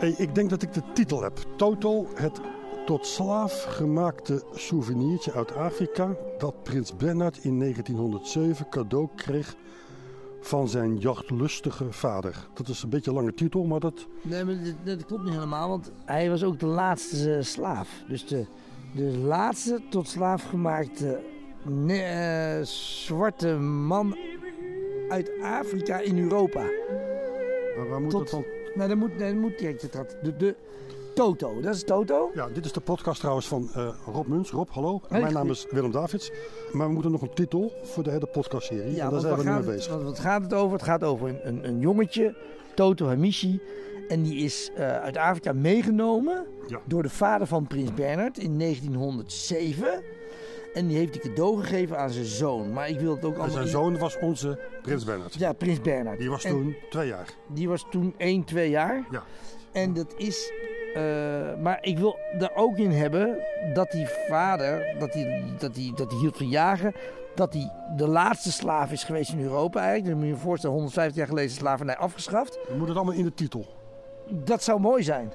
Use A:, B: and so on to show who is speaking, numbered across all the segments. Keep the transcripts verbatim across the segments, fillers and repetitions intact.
A: Hey, ik denk dat ik de titel heb. Toto, het tot slaaf gemaakte souvenirtje uit Afrika dat prins Bernhard in negentienhonderdzeven cadeau kreeg van zijn jachtlustige vader. Dat is een beetje een lange titel, maar dat...
B: Nee, maar dat, dat klopt niet helemaal, want hij was ook de laatste uh, slaaf. Dus de, de laatste tot slaaf gemaakte ne- uh, zwarte man uit Afrika in Europa.
A: Maar waar moet
B: tot,
A: dat dan?
B: Nee, dat moet, nee, dat moet direct. Dat, de, de Toto, dat is Toto.
A: Ja, dit is de podcast trouwens van uh, Rob Muns. Rob, hallo.
B: Hey,
A: Mijn naam is Willem Davids. Maar we moeten nog een titel voor de hele podcastserie.
B: Ja,
A: en daar zijn we nu mee bezig.
B: Wat, wat gaat het over? Het gaat over een, een, een jongetje, Toto Hamishi. En die is uh, uit Afrika meegenomen
A: ja.
B: door de vader van prins Bernhard in negentienhonderdzeven. En die heeft hij cadeau gegeven aan zijn zoon. Maar ik wil het ook
A: en zijn zoon was onze prins Bernhard.
B: Ja, prins Bernhard.
A: Die was
B: en
A: toen twee jaar.
B: Die was toen één, twee jaar.
A: Ja.
B: En dat is... Uh, maar ik wil er ook in hebben dat die vader, dat hij dat die, dat die hield van jagen, dat hij de laatste slaaf is geweest in Europa eigenlijk. Dan moet je je voorstellen, honderdvijftig jaar geleden is de slavernij afgeschaft.
A: We moeten het allemaal in de titel.
B: Dat zou mooi zijn.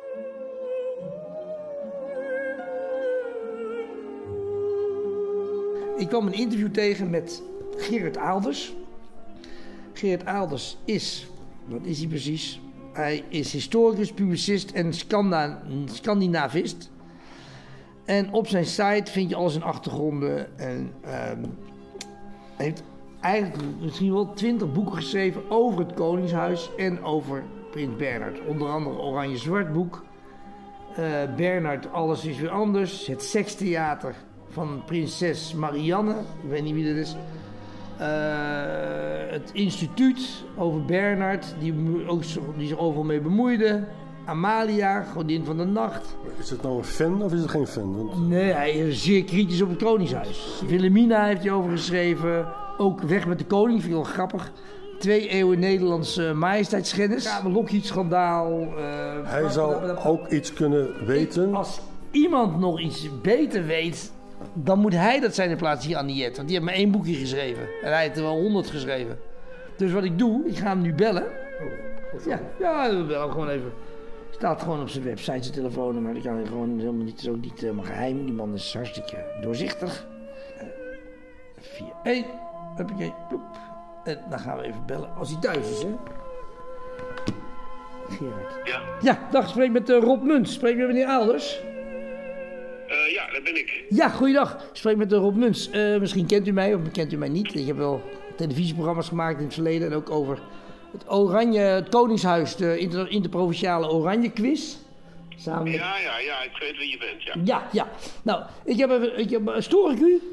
B: Ik kwam een interview tegen met Gerard Aalders. Gerard Aalders is, wat is hij precies? Hij is historicus, publicist en Scanda- Scandinavist. En op zijn site vind je al zijn achtergronden. En um, hij heeft eigenlijk misschien wel twintig boeken geschreven over het Koningshuis en over prins Bernhard. Onder andere Oranje-Zwart boek. Uh, Bernhard, alles is weer anders. Het sekstheater van prinses Marianne. Ik weet niet wie dat is. Uh, het instituut over Bernhard, die, ook, die zich overal mee bemoeide. Amalia, godin van de nacht.
A: Is het nou een fan of is het geen fan? Want...
B: Nee, hij is zeer kritisch op het Koningshuis. Wilhelmina heeft hij over geschreven. Ook Weg met de Koning, vind ik wel grappig. Twee eeuwen Nederlandse majesteitsschennis. Ja, een Lockheed-schandaal. Uh,
A: hij zou ook iets kunnen weten.
B: Als iemand nog iets beter weet, dan moet hij dat zijn in plaats van Aniet. Want die heeft maar één boekje geschreven. En hij heeft er wel honderd geschreven. Dus wat ik doe, ik ga hem nu bellen. Oh, ja, ja, we bellen gewoon even. Staat gewoon op zijn website, zijn telefoonnummer. Die kan je gewoon helemaal niet, is ook niet helemaal geheim. Die man is hartstikke doorzichtig. vier één. Huppakee, ploep. En dan gaan we even bellen. Als hij thuis is, hè. Gerard.
C: Ja.
B: Ja, dag, spreek met uh, Rob Muns. Spreek met meneer Aalders.
C: Uh, ja, dat ben ik.
B: Ja, goeiedag. Ik spreek met uh, Rob Muns. Uh, misschien kent u mij of kent u mij niet. Ik heb wel televisieprogramma's gemaakt in het verleden. En ook over het Oranje, het Koningshuis, de inter, interprovinciale Oranje Quiz. Samen met...
C: Ja, ja, ja, ik weet wie je bent, ja.
B: Ja, ja. Nou, ik heb even, ik heb, stoor ik u?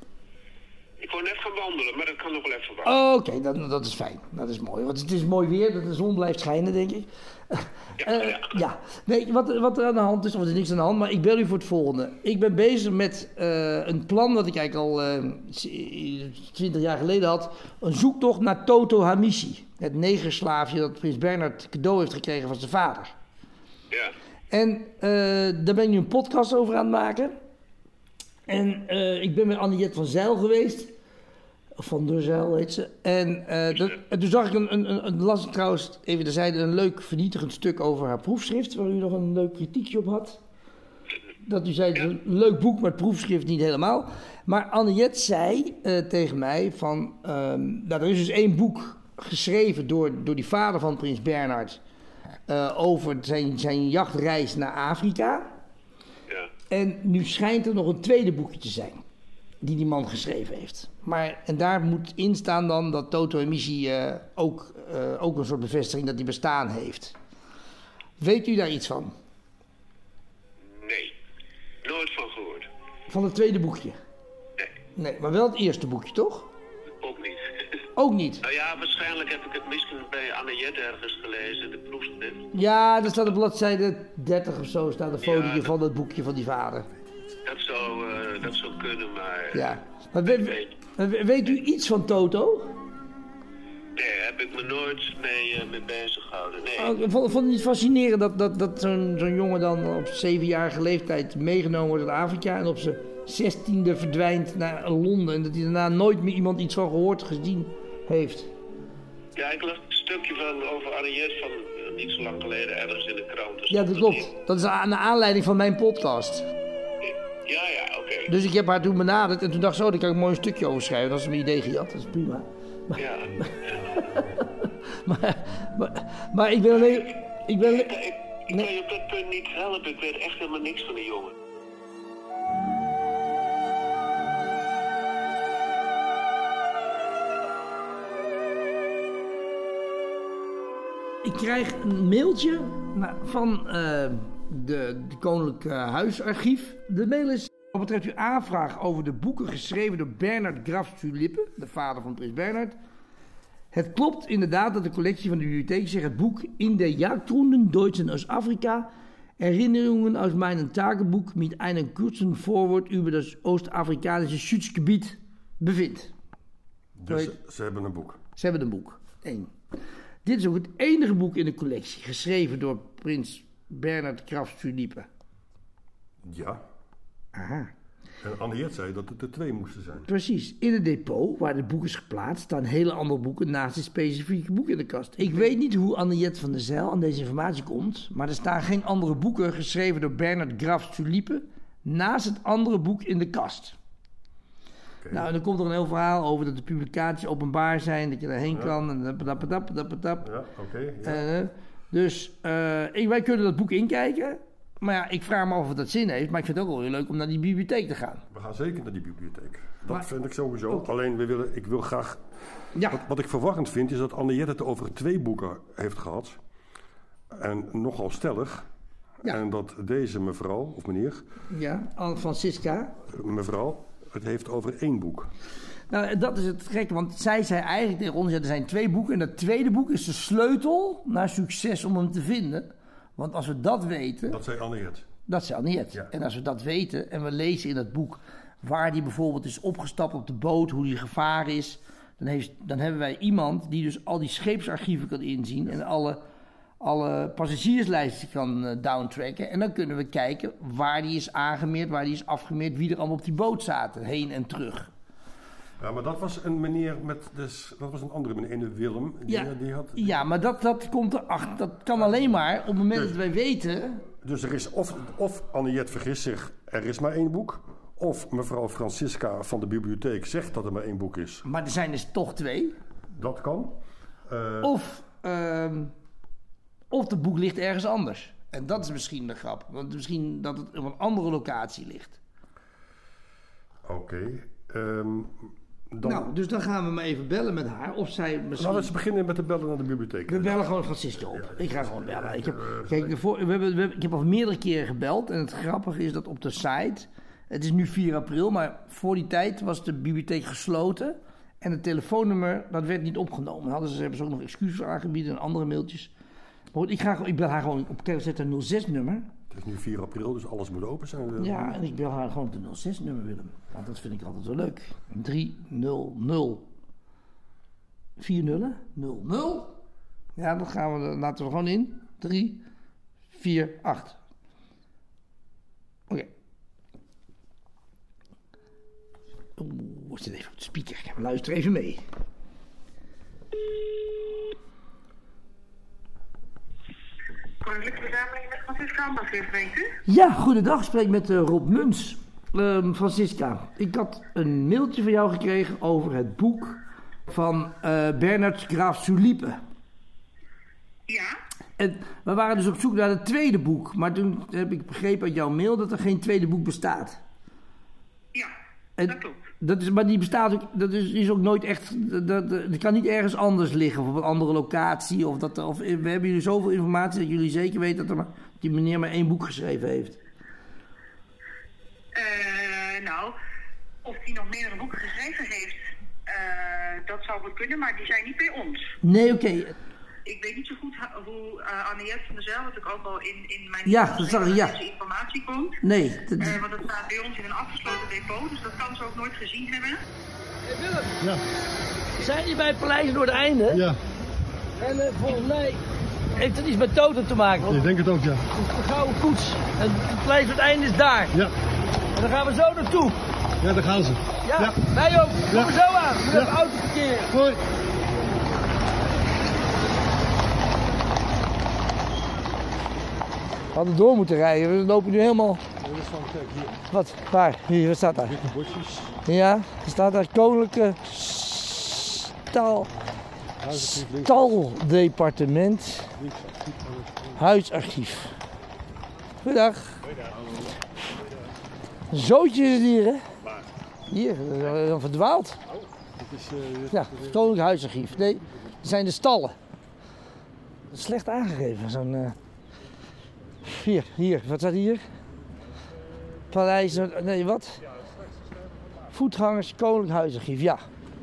C: Ik wou net gaan wandelen, maar dat kan nog wel even wachten.
B: Oh, oké, okay, dat, dat is fijn. Dat is mooi. Want het is mooi weer, dat de zon blijft schijnen, denk ik.
C: Ja,
B: uh,
C: ja.
B: ja. Nee, wat, wat er aan de hand is, of er is niks aan de hand, maar ik bel u voor het volgende. Ik ben bezig met uh, een plan dat ik eigenlijk al twintig uh, jaar geleden had. Een zoektocht naar Toto Hamishi. Het negerslaafje dat prins Bernhard cadeau heeft gekregen van zijn vader.
C: Ja.
B: En uh, daar ben ik nu een podcast over aan het maken. En uh, ik ben met Aniet van Zijl geweest. Van der Zijl heet ze. En uh, dat, en toen zag ik een, een, een, een las ik trouwens even terzijde een leuk vernietigend stuk over haar proefschrift. Waar u nog een leuk kritiekje op had. Dat u zei, het is een leuk boek, maar het proefschrift niet helemaal. Maar Aniet zei uh, tegen mij van... Um, nou, er is dus één boek geschreven door, door die vader van prins Bernhard... Uh, over zijn, zijn jachtreis naar Afrika.
C: Ja.
B: En nu schijnt er nog een tweede boekje te zijn. Die die man geschreven heeft. Maar, en daar moet in staan dan dat Toto Hamishi uh, ook, uh, ook een soort bevestiging dat hij bestaan heeft. Weet u daar iets van?
C: Nee, nooit van gehoord.
B: Van het tweede boekje?
C: Nee.
B: Nee, maar wel het eerste boekje, toch?
C: Ook niet.
B: Ook niet?
C: Nou ja, waarschijnlijk heb ik het misschien bij Aniet ergens gelezen, de proefschrift.
B: Ja, er staat op bladzijde dertig of zo, staat een fotootje ja, dat... van het boekje van die vader.
C: Dat zou, uh, dat zou kunnen, maar...
B: Ja, maar we, weet, weet u iets van Toto?
C: Nee, heb ik me nooit mee, uh, mee bezig gehouden, nee.
B: Oh, ik vond, vond het niet fascinerend dat, dat, dat zo'n, zo'n jongen dan op zevenjarige leeftijd meegenomen wordt uit Afrika... en op zijn zestiende verdwijnt naar Londen en dat hij daarna nooit meer iemand iets van gehoord gezien heeft.
C: Ja, ik las een stukje van over Aniet van niet zo lang geleden ergens in de krant. Dus
B: Ja, dat klopt. Dat is aan de aanleiding van mijn podcast.
C: Ja, ja, oké. Okay.
B: Dus ik heb haar toen benaderd en toen dacht ik zo, daar kan ik een mooi stukje over schrijven. Dat is mijn idee gehad, dat is prima. Maar,
C: Ja.
B: maar, maar, maar ik ben alleen... Ik ben alleen...
C: Ik, ik, ik kan je op dat punt niet helpen. Ik weet echt helemaal niks van die jongen.
B: Ik krijg een mailtje van uh, de, de Koninklijke Huisarchief. De mail is wat betreft uw aanvraag over de boeken geschreven door Bernhard Graf zu Lippe, de vader van prins Bernhard. Het klopt inderdaad dat de collectie van de bibliotheek zich het boek In der Jagdrunden Deutsch in Ostafrika Erinnerungen aus meinem Tagebuch mit einem kurzen Vorwort über das Oost-Afrikanische Schutzgebied bevindt.
A: Dus ze, ze hebben een boek.
B: Ze hebben een boek. Eén. Dit is ook het enige boek in de collectie geschreven door prins Bernhard Graf zu Lippe.
A: Ja.
B: Aha.
A: En Anne-Jet zei dat het er twee moesten zijn.
B: Precies. In het depot, waar het boek is geplaatst, staan hele andere boeken naast dit specifieke boek in de kast. Ik weet niet hoe Anne-Jet van der Zijl aan deze informatie komt, maar er staan geen andere boeken geschreven door Bernhard Graf zu Lippe naast het andere boek in de kast. Okay. Nou, en dan komt er een heel verhaal over dat de publicaties openbaar zijn, dat je daarheen ja. kan en dap, dap, dap.
A: Ja, oké. Okay, ja.
B: uh, dus uh, ik, wij kunnen dat boek inkijken. Maar ja, ik vraag me af of dat zin heeft. Maar ik vind het ook wel heel leuk om naar die bibliotheek te gaan.
A: We gaan zeker naar die bibliotheek. Dat
B: maar,
A: vind ik sowieso.
B: Okay.
A: Alleen, we willen, ik wil graag... Ja. Wat, wat ik verwarrend vind, is dat Anne-Jet het over twee boeken heeft gehad. En nogal stellig. Ja. En dat deze mevrouw, of meneer...
B: Ja, Francisca.
A: Mevrouw, het heeft over één boek.
B: Nou, dat is het gekke. Want zij zei eigenlijk tegen ons, ja, er zijn twee boeken. En dat tweede boek is de sleutel naar succes om hem te vinden. Want als we dat weten...
A: Dat zei Anne-Jet.
B: Dat zei Anne-Jet.
A: Ja.
B: En als we dat weten en we lezen in dat boek waar die bijvoorbeeld is opgestapt op de boot, hoe die gevaar is, dan, heeft, dan hebben wij iemand die dus al die scheepsarchieven kan inzien ja. en alle, alle passagierslijsten kan uh, downtracken. En dan kunnen we kijken waar die is aangemeerd, waar die is afgemeerd, wie er allemaal op die boot zaten, heen en terug.
A: Ja, maar dat was een meneer met, dus, dat was een andere meneer, een Willem. Die,
B: ja,
A: die had,
B: ja, maar dat, dat komt erachter. Dat kan alleen maar op het moment dus, dat wij weten.
A: Dus er is of, of Anne-Jet vergist zich, er is maar één boek. Of mevrouw Francisca van de bibliotheek zegt dat er maar één boek is.
B: Maar er zijn dus toch twee.
A: Dat kan. Uh,
B: of, uh, of het boek ligt ergens anders. En dat is misschien de grap. Want misschien dat het op een andere locatie ligt.
A: Oké. Okay. Um, Dan...
B: Nou, dus dan gaan we maar even bellen met haar. Of zij misschien...
A: Nou, we beginnen met te bellen naar de bibliotheek.
B: We bellen gewoon Francisco op. Ja, ik ga gewoon bellen. Ik heb, kijk, voor, we hebben, we hebben, ik heb al meerdere keren gebeld. En het grappige is dat op de site... Het is nu vier april, maar voor die tijd was de bibliotheek gesloten. En het telefoonnummer, dat werd niet opgenomen. Hadden ze, hebben ze ook nog excuses aangeboden en andere mailtjes. Maar ik, ga, ik bel haar gewoon op zet een nul zes nummer.
A: Het is nu vier april, dus alles moet open zijn.
B: Ja, en ik bel haar gewoon op de nul zes nummer, Willem. Want dat vind ik altijd wel leuk. drie nul nul. Vier nullen? nul nul. Ja, dat gaan we, laten we gewoon in. drie, vier, acht. Oké. Okay. Oeh, zit even op de speaker. Luister even mee.
D: Koninklijke Verzameling met Francisca Ambassadeur, spreekt u?
B: Ja, goedendag. Ik spreek met uh, Rob Muns. Uh, Francisca, ik had een mailtje van jou gekregen over het boek van uh, Bernhard Graf zu Lippe.
D: Ja?
B: En we waren dus op zoek naar het tweede boek. Maar toen heb ik begrepen uit jouw mail dat er geen tweede boek bestaat.
D: Ja,
B: en,
D: dat klopt.
B: Dat is, maar die bestaat ook, dat is, is ook nooit echt, dat, dat, dat kan niet ergens anders liggen of op een andere locatie. Of dat, of, we hebben jullie zoveel informatie dat jullie zeker weten dat, er maar, dat die meneer maar één boek geschreven heeft.
D: Uh, nou, of hij nog meerdere boeken geschreven heeft, uh, dat zou goed kunnen, maar die zijn niet bij ons.
B: Nee, oké. Okay.
D: Ik weet niet zo goed hoe uh, Anne-Jet van der Zijl, wat ik ook al in, in mijn
B: ja, dat zag ik, ja.
D: deze informatie komt.
B: Nee. Dat...
D: Uh, want dat staat bij ons in een afgesloten depot, dus dat kan ze ook nooit gezien hebben.
B: Hey Willem.
E: Ja.
B: Zijn die bij het Paleis Noordeinde?
E: Ja.
B: En uh, volgens mij heeft het iets met Toto te maken.
E: Ik denk het ook, ja.
B: De gouden koets. En het Paleis Noordeinde is daar.
E: Ja.
B: En dan gaan we zo naartoe.
E: Ja, daar gaan ze.
B: Ja,
E: ja.
B: wij ook. Kom ja. er zo aan. We hebben ja. autoverkeer.
E: Hoi.
B: hadden door moeten rijden. We lopen nu helemaal...
A: Dat is van, kijk hier,
B: Wat? Waar? Hier, wat staat daar?
A: witte bosjes.
B: Ja, er staat daar Koninklijke Staal...
A: Huisarchief links,
B: Staldepartement,
A: links, archief, alles.
B: Huisarchief. Goedendag. Een zootje is het hier, hè? Hier, eh, dan verdwaald.
A: Dit is, eh, dit
B: Ja,
A: is,
B: het Koninklijk Huisarchief. Nee, dat zijn de stallen. Dat is slecht aangegeven, zo'n... eh, Hier, hier, wat staat hier? Paleis, nee, wat? Voetgangers, Koninklijk Huisarchief, ja.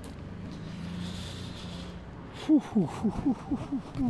B: Oeh, oeh, oeh, oeh, oeh, oeh.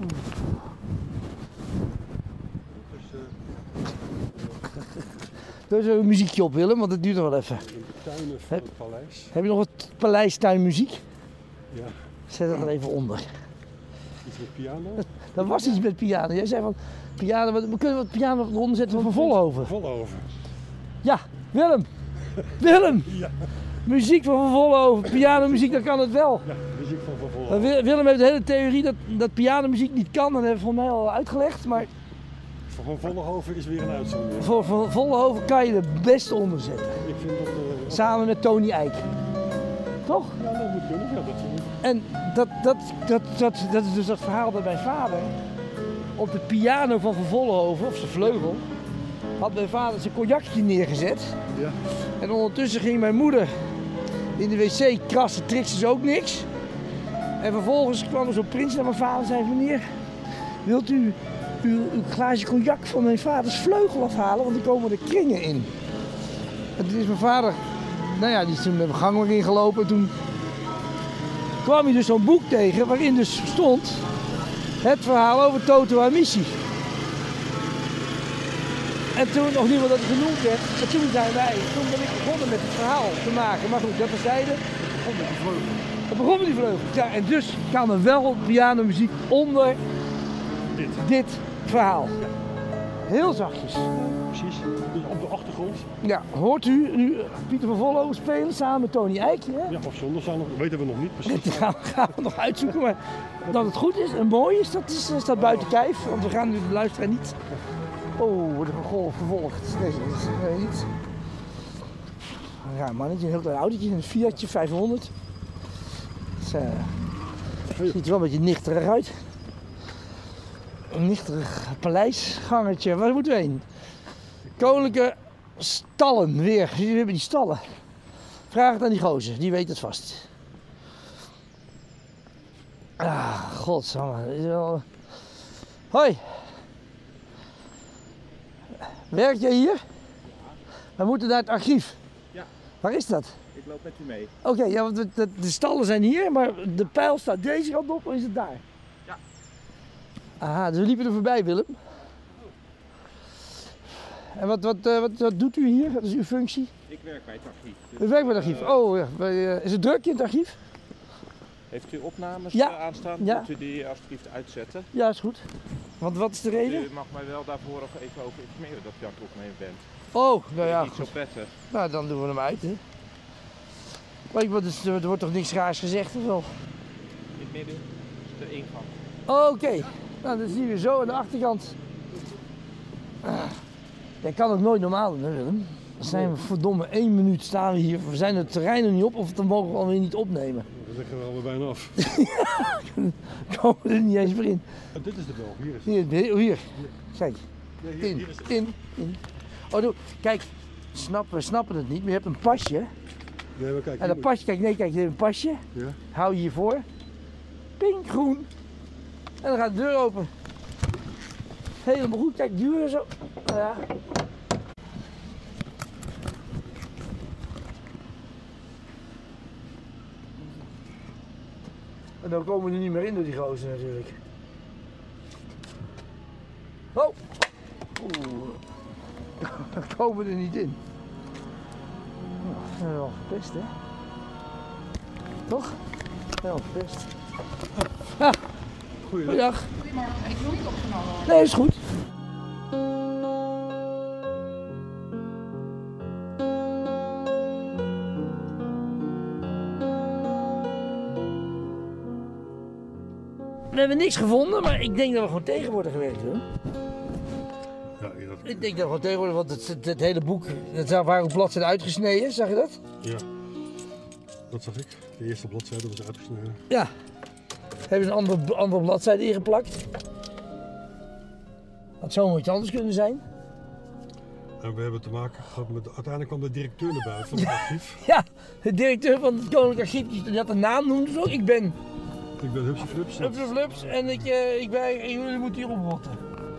B: Doe eens een muziekje op, Willem, want het duurt nog wel even.
A: de tuinen van het paleis.
B: Heb je nog wat paleistuinmuziek?
A: Ja,
B: Zet dat er even onder.
A: iets met piano.
B: Er was iets met piano. Jij zei van, piano, we kunnen wat piano eronder zetten van Vollenhoven.
A: Vollenhoven.
B: Ja, Willem. Willem.
A: Ja,
B: Muziek van Vollenhoven. Pianomuziek, dan kan het wel.
A: ja, muziek van Van
B: Maar
A: Vollenhoven.
B: Wi- Willem heeft de hele theorie dat, dat pianomuziek niet kan. Dat hebben we volgens mij al uitgelegd. Maar
A: Van Vollenhoven is weer een uitzondering.
B: voor, voor Vollenhoven kan je er best onder zetten.
A: Ik vind dat... eh,
B: Samen met Tony Eijk. Toch?
A: ja, dat moet kunnen. Ja, dat moet.
B: En dat, dat, dat, dat, dat is dus dat verhaal dat mijn vader op de piano van Van Vollenhoven, of zijn vleugel, had mijn vader zijn cognacje neergezet.
A: Ja.
B: En ondertussen ging mijn moeder in de wc krassen, trikste ook niks. En vervolgens kwam er zo'n prins naar mijn vader en zei: meneer, wilt u uw, uw glaasje cognac van mijn vaders vleugel afhalen, want er komen er kringen in. En toen is mijn vader, nou ja, die is toen met de gang weer ingelopen. En toen kwam hij dus zo'n boek tegen waarin dus stond het verhaal over Toto Amici. En toen nog niemand dat het genoemd werd, en toen zijn wij, toen ben ik begonnen met het verhaal te maken. Maar goed, dat terzijde.
A: Begon met die vleugel.
B: Het begon met die vleugel. Ja, en dus kan er wel pianomuziek onder
A: Dit.
B: dit verhaal. Heel zachtjes.
A: Precies. Dus op de achtergrond.
B: Ja, hoort u nu Pieter van Vollenhoven spelen samen met Tony Eijk? Hè?
A: Ja, of zonder zou nog, weten we nog niet precies.
B: Dat gaan we, gaan we nog uitzoeken, maar dat het goed is en mooi is, dat is, staat buiten kijf. Want we gaan nu de luisteraar niet... Oh, wordt er een golf gevolgd. Nee, dat is nee, niet. Een raar mannetje, een heel klein autootje, een Fiatje vijfhonderd. Het uh, ziet er wel een beetje nichterig uit. Een nichterig paleisgangertje. Waar moeten we heen? Koninklijke Stallen, weer. We hebben die stallen. Vraag het aan die gozer, die weet het vast. Ah, godsamme. Dit is wel... Hoi. Werk jij hier? We moeten naar het archief.
E: Ja.
B: Waar is dat?
E: Ik loop met u mee.
B: Oké, ja, want de, de, de stallen zijn hier, maar de pijl staat deze kant op, of is het daar?
E: Ja.
B: Aha, dus we liepen er voorbij, Willem. En wat, wat, uh, wat, wat doet u hier? Wat is uw functie?
E: Ik werk bij het archief. Dus,
B: U werkt bij het archief.
E: eh,
B: Oh, ja. Bij, uh, is het druk in het archief?
E: Heeft u opnames
B: Ja.
E: eh, aanstaan?
B: Ja.
E: Moet u die alsjeblieft uitzetten?
B: Ja, is goed. Want wat is de reden?
E: U mag mij wel daarvoor nog even over informeren dat u aan het opnemen bent.
B: Oh, nou ja,
E: Niet zo
B: goed.
E: prettig.
B: Nou, dan doen we hem uit, hè. Maar ik, wat is- er wordt toch niks raars gezegd, of wel?
E: In het midden is de ingang.
B: Oh, oké. Nou, dan zien we zo aan de achterkant. Ah. Dat kan ook nooit normaal doen, hè, Willem? Dan zijn we verdomme één minuut staan we hier. We zijn het terrein nog niet op of dan mogen we alweer niet opnemen.
A: Dat leggen we alweer bijna af.
B: Dan komen we er niet eens meer in.
A: Oh, dit is de bel. Hier is het.
B: Hier, hier, hier. Kijk.
A: Ja, hier,
B: In,
A: hier is het.
B: in, in. Oh, doe. Kijk. Snap, we snappen het niet, maar je hebt een pasje.
A: Nee, maar kijk,
B: En
A: hier
B: dat
A: moet-
B: pasje, kijk, nee, kijk, je hebt een pasje.
A: Ja.
B: Hou je hiervoor. Ping, groen. En dan gaat de deur open. Helemaal goed, kijk, duwen zo. Nou ja. En dan komen we er niet meer in door die gozer natuurlijk. Oh! Oeh. Dan komen we er niet in. Nou, dat zijn we wel verpest, hè? Toch? Wel verpest. Ah, goeiedag.
D: Goedemorgen, ik wil niet opgenomen worden.
B: Nee, is goed. We hebben niks gevonden, maar ik denk dat we gewoon tegen worden gewerkt, hoor.
A: Ja, dat...
B: Ik denk dat gewoon tegenwoordig, want het, het, het hele boek, het waren ook bladzijden uitgesneden, zag je dat?
A: Ja, dat zag ik. De eerste bladzijde was uitgesneden.
B: Ja. Hebben ze een andere, andere bladzijde ingeplakt. Had zomaar iets anders kunnen zijn.
A: En we hebben te maken gehad met, uiteindelijk kwam de directeur naar buiten van het archief.
B: Ja, de directeur van het Koninklijk Archief, die had een naam, noemde ze ook. Ik ben
A: Ik ben Hupsje Flups.
B: Hupsje Flups en ik, uh, ik ben, jullie moeten hier oprotten.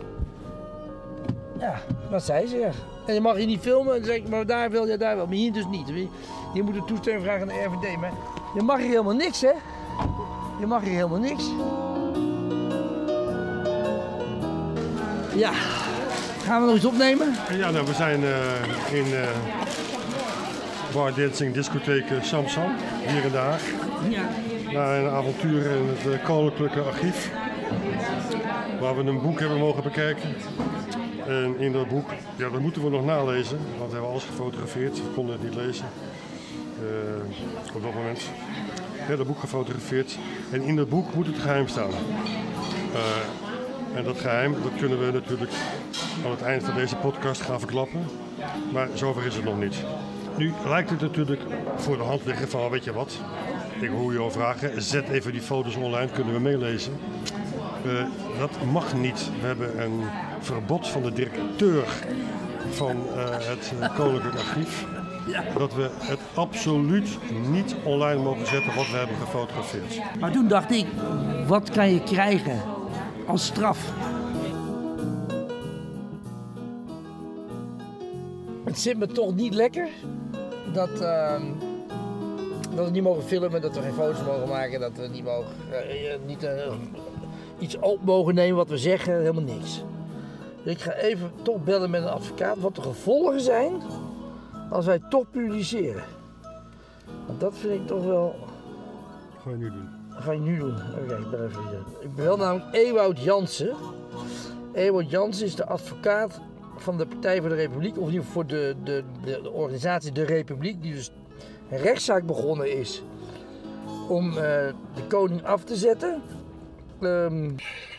B: Ja, dat zei ze, ja. En je mag hier niet filmen, dan zeg ik, maar daar wil je, daar wel. Maar hier dus niet. Je moet een toestemming vragen aan de R V D. Maar je mag hier helemaal niks, hè? Je mag hier helemaal niks. Ja, gaan we nog iets opnemen?
A: Ja, nou, we zijn uh, in uh, Bar Dancing Discotheek uh, Samsam, hier in Den Haag.
B: Ja.
A: Na een avontuur in het uh, Koninklijke Archief, waar we een boek hebben mogen bekijken. En in dat boek, ja, dat moeten we nog nalezen, want we hebben alles gefotografeerd. We konden het niet lezen uh, op dat moment. We hebben dat boek gefotografeerd en in dat boek moet het geheim staan. Uh, en dat geheim, dat kunnen we natuurlijk aan het eind van deze podcast gaan verklappen. Maar zover is het nog niet. Nu lijkt het natuurlijk voor de hand liggen van, weet je wat, ik hoor je al vragen, zet even die foto's online, kunnen we meelezen. Uh, dat mag niet. We hebben een verbod van de directeur van uh, het uh, Koninklijk Archief. Dat we het absoluut niet online mogen zetten wat we hebben gefotografeerd.
B: Maar toen dacht ik, wat kan je krijgen als straf? Het zit me toch niet lekker dat, uh, dat we niet mogen filmen, dat we geen foto's mogen maken, dat we niet, mogen, uh, niet uh, iets op mogen nemen wat we zeggen, helemaal niks. Dus ik ga even toch bellen met een advocaat wat de gevolgen zijn als wij toch publiceren. Want dat vind ik toch wel...
A: Dat ga je nu doen.
B: Dat ga je nu doen. Oké, ik ben even hier. Ik bel namelijk Ewout Jansen. Ewout Jansen is de advocaat van de Partij voor de Republiek, of in ieder geval voor de, de, de, de organisatie De Republiek, die dus een rechtszaak begonnen is om uh, de koning af te zetten. Um...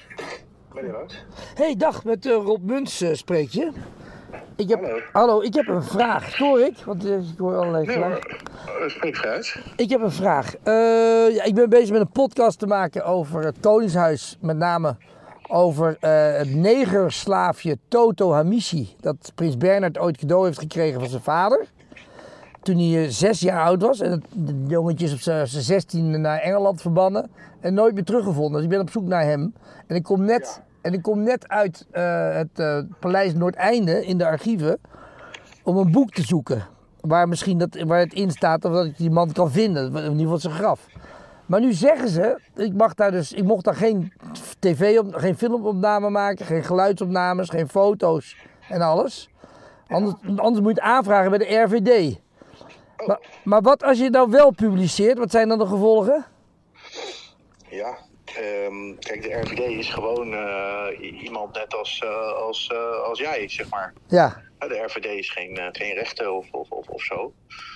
B: Hey, dag, met uh, Rob Muns uh, spreek je. Ik heb, hallo. hallo, ik heb een vraag. Hoor ik? Want uh, ik hoor allerlei geluiden.
C: Nee, spreek vooruit.
B: Ik heb een vraag. Uh, ja, ik ben bezig met een podcast te maken over het Koningshuis, met name over uh, het negerslaafje Toto Hamishi, dat prins Bernhard ooit cadeau heeft gekregen van zijn vader. Toen hij uh, zes jaar oud was en het jongetje is op zijn zestiende naar Engeland verbannen en nooit meer teruggevonden. Dus ik ben op zoek naar hem. En ik kom net, ja. en ik kom net uit uh, het uh, Paleis Noordeinde in de archieven om een boek te zoeken. Waar, misschien dat, waar het in staat of dat ik die man kan vinden, in ieder geval zijn graf. Maar nu zeggen ze, ik mag daar dus, ik mocht daar geen tv, op, geen filmopname maken, geen geluidsopnames, geen foto's en alles. Anders, anders moet je het aanvragen bij de R V D. Oh. Maar, maar wat als je het nou wel publiceert, wat zijn dan de gevolgen?
C: Ja, um, kijk, de R V D is gewoon uh, iemand net als, uh, als, uh, als jij, zeg maar.
B: Ja.
C: De R V D is geen, uh, geen rechter of, of, of, of zo.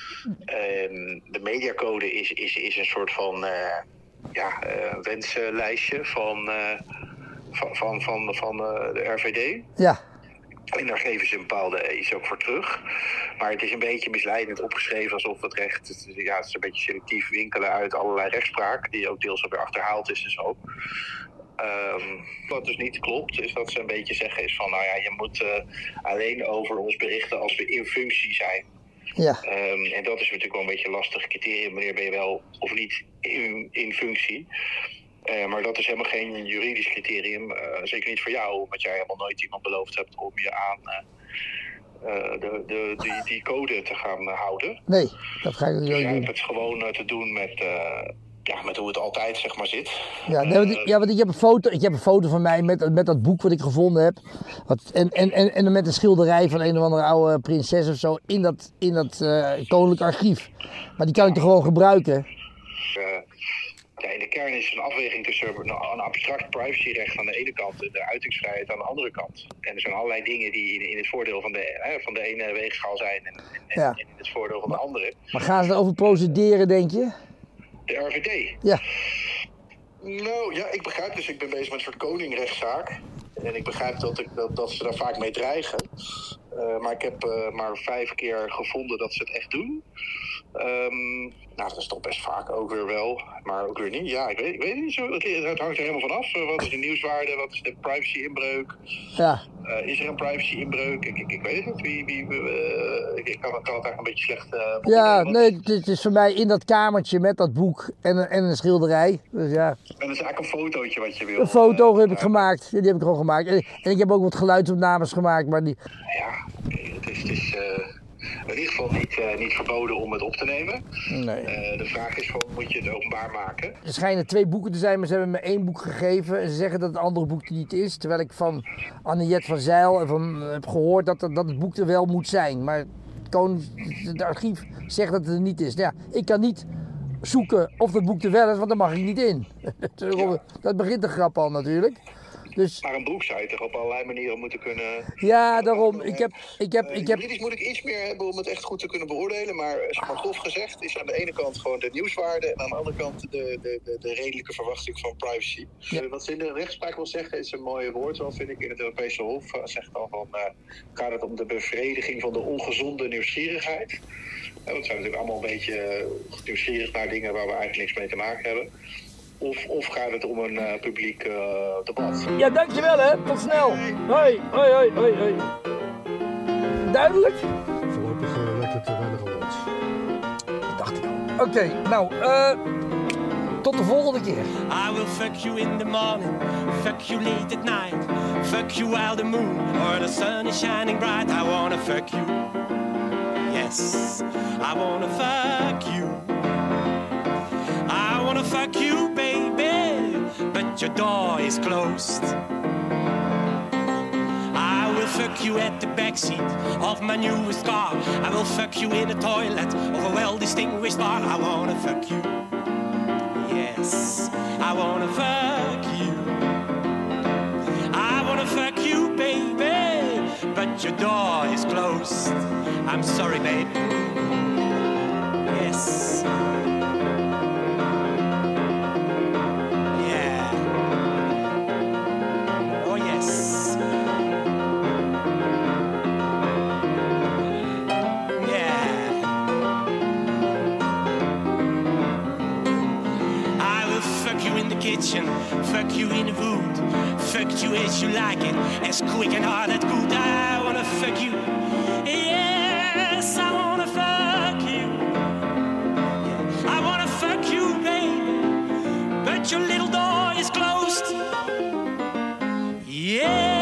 C: Um, de mediacode is, is, is een soort van uh, ja, uh, wenslijstje van, uh, van, van, van, van uh, de R V D.
B: Ja.
C: En daar geven ze een bepaalde iets ook voor terug. Maar het is een beetje misleidend opgeschreven alsof het recht... Het, ja, het is een beetje selectief winkelen uit allerlei rechtspraak, die ook deels alweer achterhaald is en zo. Um, wat dus niet klopt, is dat ze een beetje zeggen is van... nou ja, je moet uh, alleen over ons berichten als we in functie zijn.
B: Ja.
C: Um, en dat is natuurlijk wel een beetje een lastig criterium. Wanneer ben je wel of niet in, in functie? Uh, maar dat is helemaal geen juridisch criterium. Uh, zeker niet voor jou, omdat jij helemaal nooit iemand beloofd hebt om je aan uh, uh, de, de, die, die code te gaan uh, houden.
B: Nee, dat ga ik niet
C: dus
B: doen.
C: jij hebt het gewoon uh, te doen met, uh, ja, met hoe het altijd zeg maar zit.
B: Ja, nee, want, ik, ja, want ik heb een foto, ik heb een foto van mij met, met dat boek wat ik gevonden heb. Wat, en, en, en, en met een schilderij van een of andere oude prinses of zo in dat, in dat uh, koninklijk archief. Maar die kan ik toch gewoon gebruiken?
C: Uh, Ja, in de kern is het een afweging tussen een abstract privacyrecht aan de ene kant en de uitingsvrijheid aan de andere kant. En er zijn allerlei dingen die in, in het voordeel van de, hè, van de ene weegschaal zijn en, en,
B: ja.
C: en in het voordeel van de andere.
B: Maar gaan ze erover procederen, denk je?
C: De R V D?
B: Ja.
C: Nou ja, ik begrijp dus, ik ben bezig met een soort koningrechtszaak. En ik begrijp dat, ik, dat, dat ze daar vaak mee dreigen. Uh, maar ik heb uh, maar vijf keer gevonden dat ze het echt doen. Um, nou, dat is toch best vaak ook weer wel, maar ook weer niet. Ja, ik weet, ik weet niet zo. Het, het hangt er helemaal vanaf. Uh, wat is de nieuwswaarde? Wat is de privacy-inbreuk?
B: Ja.
C: Uh, is er een privacy-inbreuk? Ik, ik, ik weet het niet. Wie, wie, uh, ik, ik kan, kan het eigenlijk een beetje slecht... Uh,
B: ja, nee, het is voor mij in dat kamertje met dat boek en, en een schilderij. Dus ja.
C: En dat is eigenlijk een fotootje wat je wil.
B: Een foto uh, heb ik
C: uh,
B: gemaakt. Die heb ik gewoon gemaakt. En, en ik heb ook wat geluidsopnames gemaakt, maar die...
C: Ja, het is... Het is uh... in ieder geval niet, uh, niet verboden om het op te nemen.
B: Nee.
C: Uh, de vraag is gewoon, moet je het openbaar maken?
B: Er schijnen twee boeken te zijn, maar ze hebben me één boek gegeven. En ze zeggen dat het andere boek er niet is. Terwijl ik van Anniette van Zijl en van, heb gehoord dat, dat het boek er wel moet zijn. Maar het, Konings, het archief zegt dat het er niet is. Nou ja, ik kan niet zoeken of dat boek er wel is, want daar mag ik niet in. Ja. Dat begint de grap al natuurlijk. Dus...
C: Maar een boek zou je toch op allerlei manieren moeten kunnen...
B: Ja, daarom. Ik heb... Ik heb, ik heb...
C: Juridisch moet ik iets meer hebben om het echt goed te kunnen beoordelen. Maar, maar grof gezegd is aan de ene kant gewoon de nieuwswaarde... en aan de andere kant de, de, de, de redelijke verwachting van privacy. Ja. Uh, wat ze in de rechtspraak wil zeggen is een mooi woord, wel vind ik, in het Europese Hof. Uh, zegt dan van, uh, gaat het om de bevrediging van de ongezonde nieuwsgierigheid. Uh, dat zijn natuurlijk allemaal een beetje uh, nieuwsgierig naar dingen waar we eigenlijk niks mee te maken hebben. Of, of gaat het om een uh, publiek uh, debat?
B: Ja, dankjewel hè. Tot snel. Hoi, hoi, hoi, hoi, hoi. Duidelijk?
A: Voorlopig uh, lijkt het te weinig aan ons.
B: Dat dacht ik al. Oké, okay, nou, uh, tot de volgende keer.
F: I will fuck you in the morning, fuck you late at night, fuck you while the moon or the sun is shining bright. I wanna fuck you. Yes, I wanna fuck you. I wanna fuck you, baby, but your door is closed. I will fuck you at the backseat of my newest car. I will fuck you in the toilet of a well-distinguished bar. I wanna fuck you. Yes, I wanna fuck you. I wanna fuck you, baby, but your door is closed. I'm sorry, baby. Yes. Kitchen, fuck you in the wood, fuck you as you like it, as quick and hard as good. I wanna fuck you, yes, I wanna fuck you, yeah. I wanna fuck you, baby, but your little door is closed, yeah.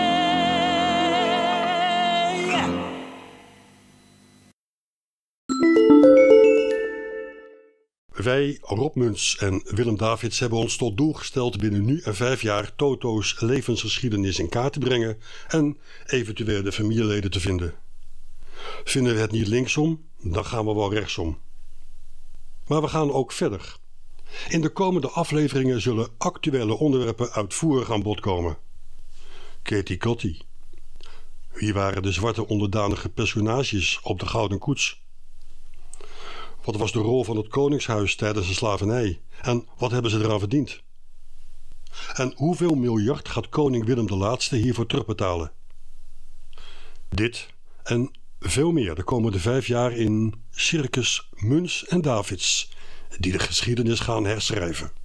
A: Wij, Rob Muns en Willem Davids, hebben ons tot doel gesteld binnen nu en vijf jaar Toto's levensgeschiedenis in kaart te brengen en eventueel de familieleden te vinden. Vinden we het niet linksom, dan gaan we wel rechtsom. Maar we gaan ook verder. In de komende afleveringen zullen actuele onderwerpen uitvoerig aan bod komen. Katie Kotti. Wie waren de zwarte onderdanige personages op de Gouden Koets? Wat was de rol van het koningshuis tijdens de slavernij? En wat hebben ze eraan verdiend? En hoeveel miljard gaat koning Willem de Laatste hiervoor terugbetalen? Dit en veel meer de komende vijf jaar in Circus Muns en Davids, die de geschiedenis gaan herschrijven.